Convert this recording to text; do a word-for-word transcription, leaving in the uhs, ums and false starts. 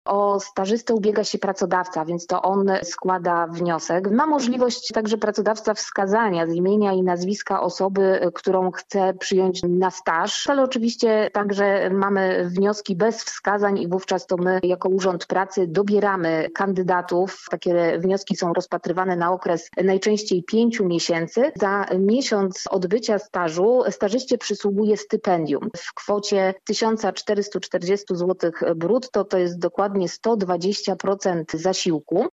O stażystę ubiega się pracodawca, więc to on składa wniosek. Ma możliwość także pracodawca wskazania z imienia i nazwiska osoby, którą chce przyjąć na staż, ale oczywiście także mamy wnioski bez wskazań i wówczas to my jako Urząd Pracy dobieramy kandydatów. Takie wnioski są rozpatrywane na okres najczęściej pięciu miesięcy. Za miesiąc odbycia stażu stażyście przysługuje stypendium w kwocie tysiąc czterysta czterdzieści złotych brutto, to jest dokładnie sto dwadzieścia procent zasiłku.